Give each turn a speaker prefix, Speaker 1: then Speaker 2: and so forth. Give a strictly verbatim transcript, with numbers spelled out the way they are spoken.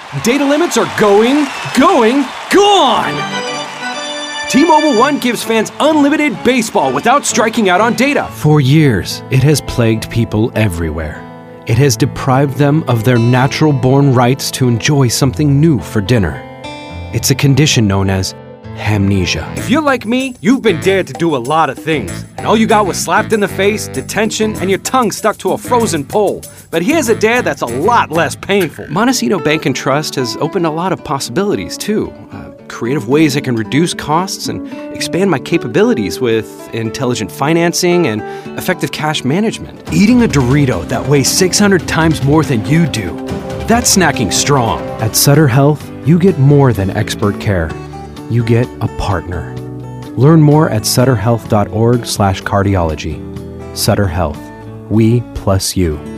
Speaker 1: Data limits are going, going, gone! T-Mobile One gives fans unlimited baseball without striking out on data.
Speaker 2: For years, it has plagued people everywhere. It has deprived them of their natural-born rights to enjoy something new for dinner. It's a condition known as amnesia.
Speaker 1: If you're like me, you've been dared to do a lot of things, and all you got was slapped in the face, detention, and your tongue stuck to a frozen pole. But here's a dare that's a lot less painful.
Speaker 2: Montecito Bank and Trust has opened a lot of possibilities, too. Uh, creative ways I can reduce costs and expand my capabilities with intelligent financing and effective cash management. Eating a Dorito that weighs six hundred times more than you do. That's snacking strong. At Sutter Health, you get more than expert care. You get a partner. Learn more at sutter health dot org slash cardiology. Sutter Health. We plus you.